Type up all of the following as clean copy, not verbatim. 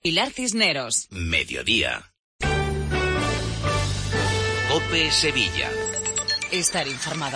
Pilar Cisneros. Mediodía. COPE Sevilla. Estar informado.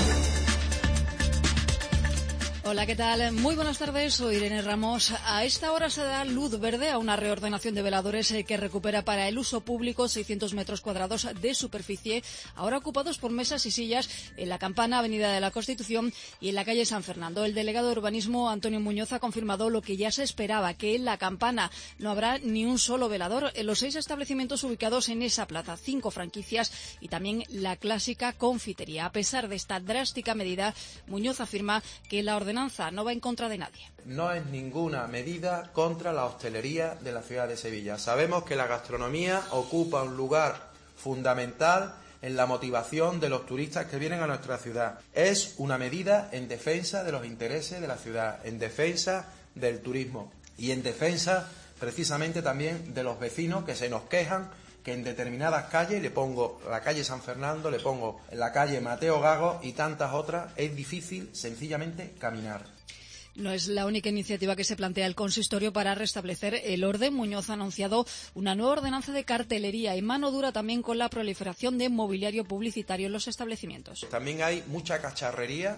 Hola, ¿qué tal? Muy buenas tardes, soy Irene Ramos. A esta hora se da luz verde a una reordenación de veladores que recupera para el uso público 600 metros cuadrados de superficie, ahora ocupados por mesas y sillas en la Campana, Avenida de la Constitución y en la calle San Fernando. El delegado de Urbanismo, Antonio Muñoz, ha confirmado lo que ya se esperaba, que en la Campana no habrá ni un solo velador en los 6 establecimientos ubicados en esa plaza, 5 franquicias y también la clásica confitería. A pesar de esta drástica medida, Muñoz afirma que la ordenación no va en contra de nadie. No es ninguna medida contra la hostelería de la ciudad de Sevilla. Sabemos que la gastronomía ocupa un lugar fundamental en la motivación de los turistas que vienen a nuestra ciudad. Es una medida en defensa de los intereses de la ciudad, en defensa del turismo y en defensa precisamente también de los vecinos que se nos quejan que en determinadas calles, le pongo la calle San Fernando, le pongo la calle Mateo Gago y tantas otras, es difícil sencillamente caminar. No es la única iniciativa que se plantea el consistorio para restablecer el orden. Muñoz ha anunciado una nueva ordenanza de cartelería y mano dura también con la proliferación de mobiliario publicitario en los establecimientos. También hay mucha cacharrería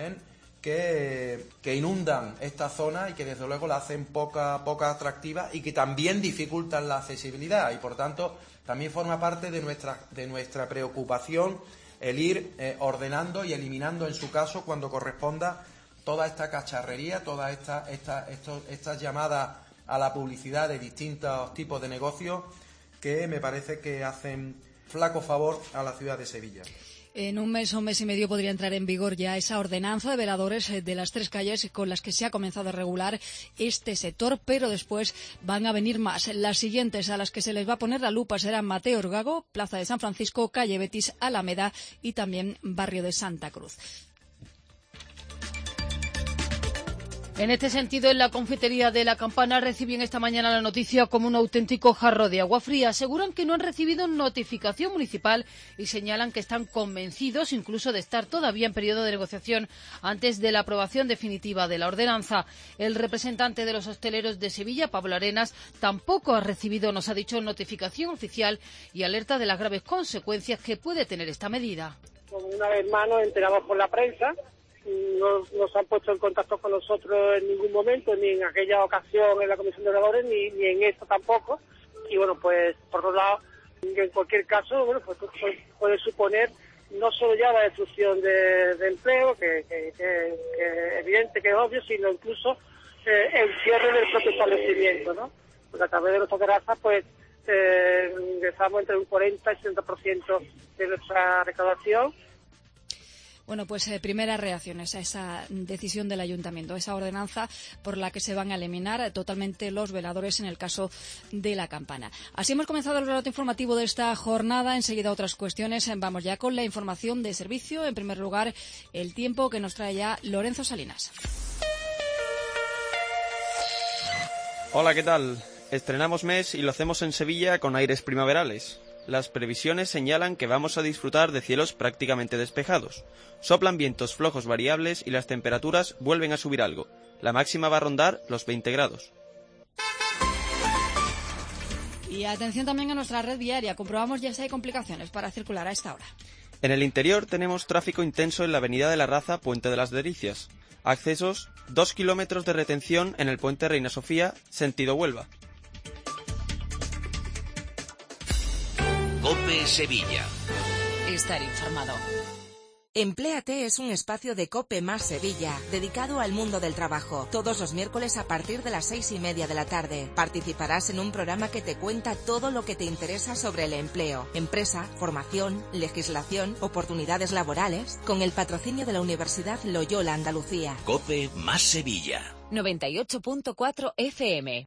que inundan esta zona y que desde luego la hacen poca atractiva y que también dificultan la accesibilidad y por tanto también forma parte de nuestra preocupación el ir ordenando y eliminando en su caso cuando corresponda toda esta cacharrería, todas estas llamadas a la publicidad de distintos tipos de negocios que me parece que hacen flaco favor a la ciudad de Sevilla. En un mes o mes y medio podría entrar en vigor ya esa ordenanza de veladores de las 3 calles con las que se ha comenzado a regular este sector, pero después van a venir más. Las siguientes a las que se les va a poner la lupa serán Mateo Orgago, Plaza de San Francisco, Calle Betis, Alameda y también Barrio de Santa Cruz. En este sentido, en la confitería de la Campana reciben esta mañana la noticia como un auténtico jarro de agua fría. Aseguran que no han recibido notificación municipal y señalan que están convencidos incluso de estar todavía en periodo de negociación antes de la aprobación definitiva de la ordenanza. El representante de los hosteleros de Sevilla, Pablo Arenas, tampoco ha recibido, nos ha dicho, notificación oficial y alerta de las graves consecuencias que puede tener esta medida. Una vez más nos enteramos por la prensa. No se han puesto en contacto con nosotros en ningún momento, ni en aquella ocasión en la Comisión de Oradores, ni en esto tampoco. Y bueno, pues por otro lado, en cualquier caso, bueno, pues puede suponer no solo ya la destrucción de empleo, que es evidente, que es obvio, sino incluso el cierre del propio establecimiento, ¿no? Porque a través de nuestra terraza, pues ingresamos entre un 40 y 60% de nuestra recaudación. Bueno, pues primeras reacciones a esa decisión del ayuntamiento, esa ordenanza por la que se van a eliminar totalmente los veladores en el caso de la Campana. Así hemos comenzado el relato informativo de esta jornada. Enseguida otras cuestiones. Vamos ya con la información de servicio. En primer lugar, el tiempo que nos trae ya Lorenzo Salinas. Hola, ¿qué tal? Estrenamos mes y lo hacemos en Sevilla con aires primaverales. Las previsiones señalan que vamos a disfrutar de cielos prácticamente despejados. Soplan vientos flojos variables y las temperaturas vuelven a subir algo. La máxima va a rondar los 20 grados. Y atención también a nuestra red viaria. Comprobamos ya si hay complicaciones para circular a esta hora. En el interior tenemos tráfico intenso en la avenida de la Raza, Puente de las Delicias. Accesos, 2 kilómetros de retención en el puente Reina Sofía, sentido Huelva. COPE Sevilla. Estar informado. Empléate es un espacio de COPE más Sevilla, dedicado al mundo del trabajo. Todos los miércoles a partir de las 6:30 de la tarde. Participarás en un programa que te cuenta todo lo que te interesa sobre el empleo, empresa, formación, legislación, oportunidades laborales, con el patrocinio de la Universidad Loyola Andalucía. COPE más Sevilla. 98.4 FM.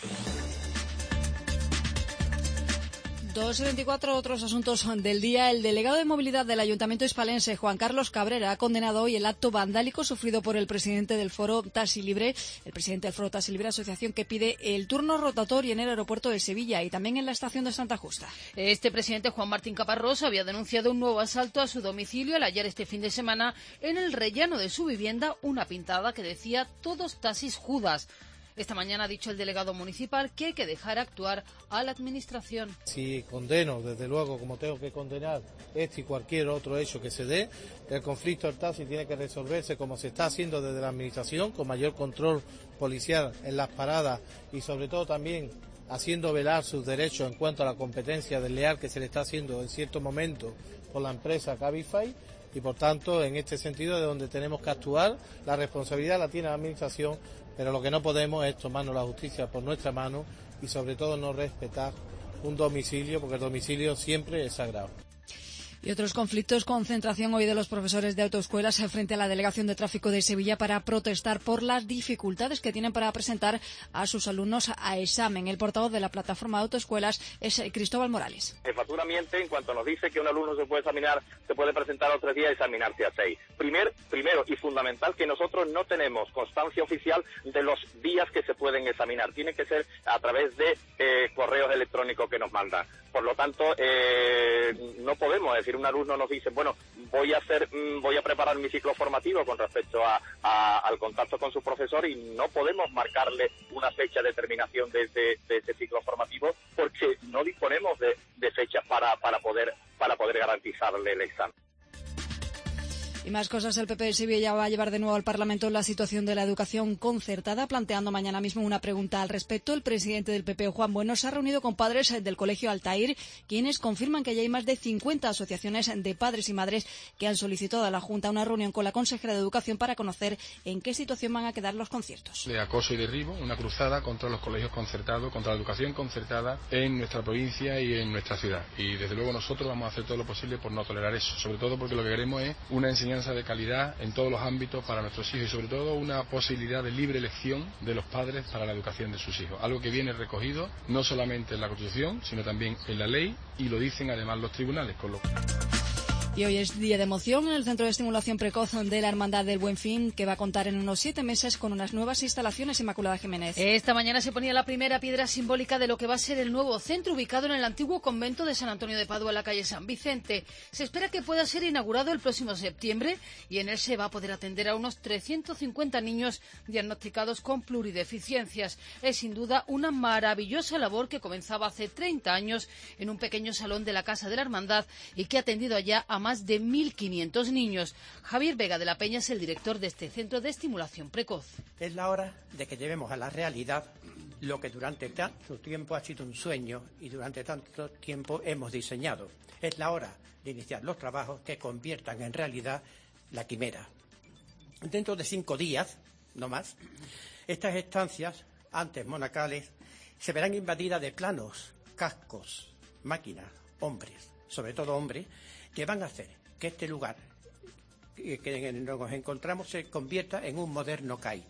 2:24, otros asuntos del día. El delegado de movilidad del Ayuntamiento hispalense, Juan Carlos Cabrera, ha condenado hoy el acto vandálico sufrido por el presidente del Foro Taxi Libre, asociación que pide el turno rotatorio en el aeropuerto de Sevilla y también en la estación de Santa Justa. Este presidente, Juan Martín Caparrós, había denunciado un nuevo asalto a su domicilio al hallar este fin de semana en el rellano de su vivienda una pintada que decía "Todos taxis Judas". Esta mañana ha dicho el delegado municipal que hay que dejar actuar a la administración. Si condeno, desde luego, como tengo que condenar este y cualquier otro hecho que se dé, el conflicto del taxi tiene que resolverse como se está haciendo desde la administración, con mayor control policial en las paradas y sobre todo también haciendo velar sus derechos en cuanto a la competencia desleal que se le está haciendo en cierto momento por la empresa Cabify, y por tanto en este sentido es donde tenemos que actuar. La responsabilidad la tiene la administración, pero lo que no podemos es tomarnos la justicia por nuestra mano y sobre todo no respetar un domicilio, porque el domicilio siempre es sagrado. Y otros conflictos, concentración hoy de los profesores de autoescuelas frente a la Delegación de Tráfico de Sevilla para protestar por las dificultades que tienen para presentar a sus alumnos a examen. El portavoz de la plataforma de autoescuelas es Cristóbal Morales. Jefatura miente en cuanto nos dice que un alumno se puede presentar a 3 días y examinarse a 6. Primero y fundamental que nosotros no tenemos constancia oficial de los días que se pueden examinar. Tiene que ser a través de correos electrónicos que nos mandan. Por lo tanto, no podemos decir, un alumno nos dice, bueno, voy a preparar mi ciclo formativo con respecto al contacto con su profesor, y no podemos marcarle una fecha de terminación de ese ciclo formativo porque no disponemos de fechas para poder garantizarle el examen. Y más cosas, el PP de Sevilla va a llevar de nuevo al Parlamento la situación de la educación concertada, planteando mañana mismo una pregunta al respecto. El presidente del PP, Juan Bueno, se ha reunido con padres del Colegio Altair, quienes confirman que ya hay más de 50 asociaciones de padres y madres que han solicitado a la Junta una reunión con la consejera de Educación para conocer en qué situación van a quedar los conciertos. De acoso y derribo, una cruzada contra los colegios concertados, contra la educación concertada en nuestra provincia y en nuestra ciudad. Y desde luego nosotros vamos a hacer todo lo posible por no tolerar eso, sobre todo porque lo que queremos es una enseñanza de calidad en todos los ámbitos para nuestros hijos y sobre todo una posibilidad de libre elección de los padres para la educación de sus hijos, algo que viene recogido no solamente en la Constitución sino también en la ley, y lo dicen además los tribunales. Y hoy es día de emoción en el Centro de Estimulación Precoz de la Hermandad del Buen Fin, que va a contar en unos 7 meses con unas nuevas instalaciones. Inmaculada Jiménez. Esta mañana se ponía la primera piedra simbólica de lo que va a ser el nuevo centro, ubicado en el antiguo convento de San Antonio de Padua, en la calle San Vicente. Se espera que pueda ser inaugurado el próximo septiembre y en él se va a poder atender a unos 350 niños diagnosticados con plurideficiencias. Es sin duda una maravillosa labor que comenzaba hace 30 años en un pequeño salón de la Casa de la Hermandad y que ha atendido allá a más de 1.500 niños. Javier Vega de la Peña es el director de este centro de estimulación precoz. Es la hora de que llevemos a la realidad lo que durante tanto tiempo ha sido un sueño y durante tanto tiempo hemos diseñado. Es la hora de iniciar los trabajos que conviertan en realidad la quimera. Dentro de 5 días, no más, estas estancias, antes monacales, se verán invadidas de planos, cascos, máquinas, hombres, sobre todo hombres, que van a hacer que este lugar que nos encontramos se convierta en un moderno CAIT.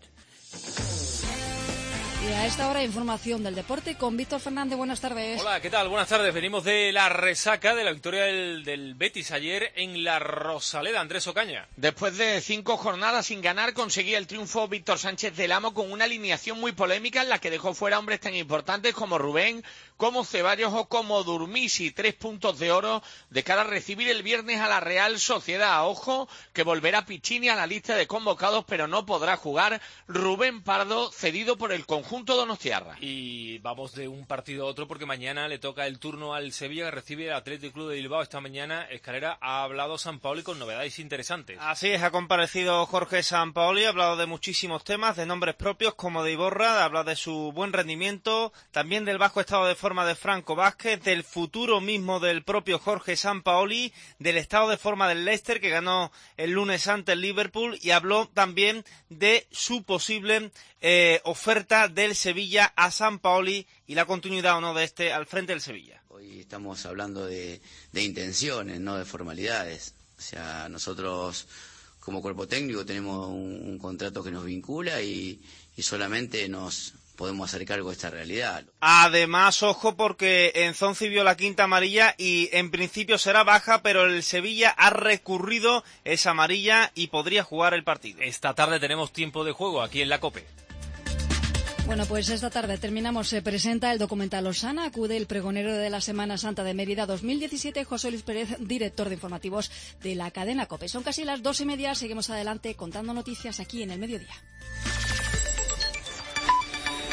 Y a esta hora, información del deporte con Víctor Fernández. Buenas tardes. Hola, ¿qué tal? Buenas tardes. Venimos de la resaca de la victoria del Betis ayer en la Rosaleda. Andrés Ocaña. Después de 5 jornadas sin ganar, conseguía el triunfo Víctor Sánchez del Amo con una alineación muy polémica en la que dejó fuera hombres tan importantes como Rubén, como Ceballos o como Durmisi. 3 puntos de oro de cara a recibir el viernes a la Real Sociedad. Ojo, que volverá Piccini a la lista de convocados, pero no podrá jugar Rubén Pardo, cedido por el conjunto donostiarra. Y vamos de un partido a otro porque mañana le toca el turno al Sevilla, que recibe el Athletic Club de Bilbao. Esta mañana Escalera ha hablado Sampaoli con novedades interesantes. Así es, ha comparecido Jorge Sampaoli, ha hablado de muchísimos temas, de nombres propios como de Iborra, ha hablado de su buen rendimiento, también del bajo estado de forma de Franco Vázquez, del futuro mismo del propio Jorge Sampaoli, del estado de forma del Leicester, que ganó el lunes ante el Liverpool, y habló también de su posible oferta del Sevilla a Sampaoli y la continuidad o no de este al frente del Sevilla. Hoy estamos hablando de intenciones, no de formalidades. O sea, nosotros como cuerpo técnico tenemos un contrato que nos vincula y solamente nos podemos hacer cargo de esta realidad. Además, ojo, porque Enzonzi vio la quinta amarilla y en principio será baja, pero el Sevilla ha recurrido esa amarilla y podría jugar el partido. Esta tarde tenemos tiempo de juego aquí en la COPE. Bueno, pues esta tarde terminamos. Se presenta el documental Osana. Acude el pregonero de la Semana Santa de Mérida 2017, José Luis Pérez, director de informativos de la cadena COPE. Son casi las 2:30. Seguimos adelante contando noticias aquí en el mediodía.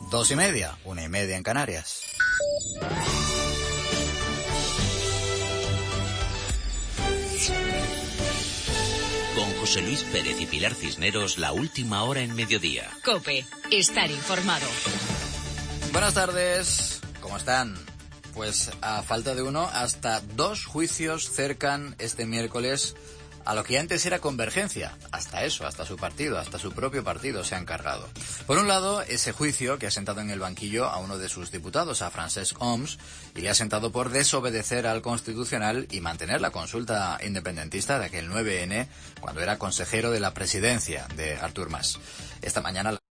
2:30, 1:30 en Canarias. Con José Luis Pérez y Pilar Cisneros, la última hora en mediodía. COPE, estar informado. Buenas tardes, ¿cómo están? Pues a falta de uno, hasta 2 juicios cercan este miércoles a lo que antes era Convergencia. Hasta eso, hasta su partido, hasta su propio partido se han cargado. Por un lado, ese juicio que ha sentado en el banquillo a uno de sus diputados, a Francesc Homs, y le ha sentado por desobedecer al Constitucional y mantener la consulta independentista de aquel 9N, cuando era consejero de la presidencia de Artur Mas. Esta mañana